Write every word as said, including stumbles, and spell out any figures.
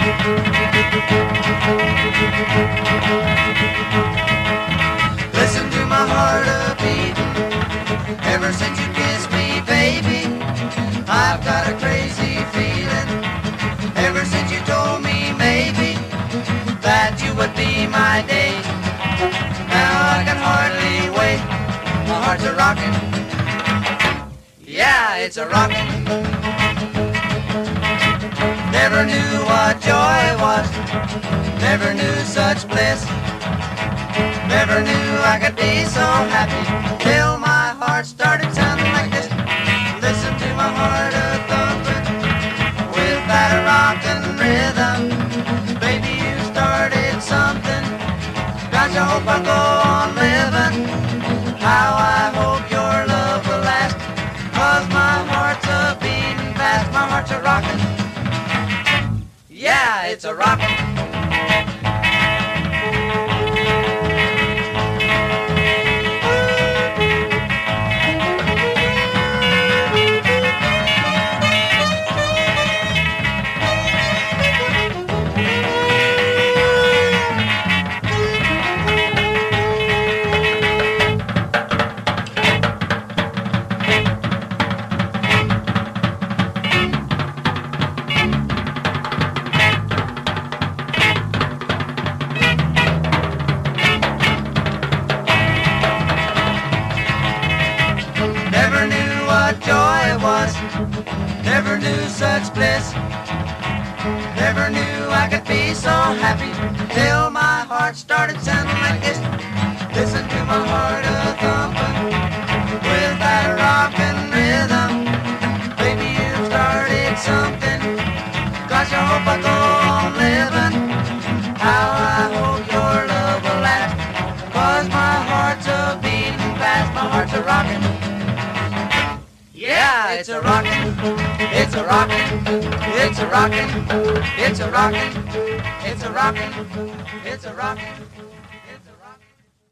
Listen to my heart a beating. Ever since you kissed me, baby, I've got a crazy feeling. Ever since you told me, maybe, that you would be my date. Now I can hardly wait. My heart's a rockin'. Yeah, it's a rockin'. Never knew what joy was. Never knew such bliss. Never knew I could be so happy till my heart started sounding like this. Listen to my heart a-thumping with that rockin' rhythm. Baby, you started something. Gosh, I hope I go on living. How I hope your love will last. 'Cause my heart's a beating fast. My heart's a rockin'. Yeah, it's a rockin'. Never knew what joy was. Never knew such bliss. Never knew I could be so happy till my heart started sounding like this. Listen to my heart a-thumping with that rockin' rhythm. Baby, you started something. Gosh, I hope I go on living. How I hope your love will last. 'Cause my heart's a beating fast. My heart's a rockin'. Yeah, it's a rockin', it's a rockin', it's a rockin', it's a rockin', it's a rockin', it's a rockin'.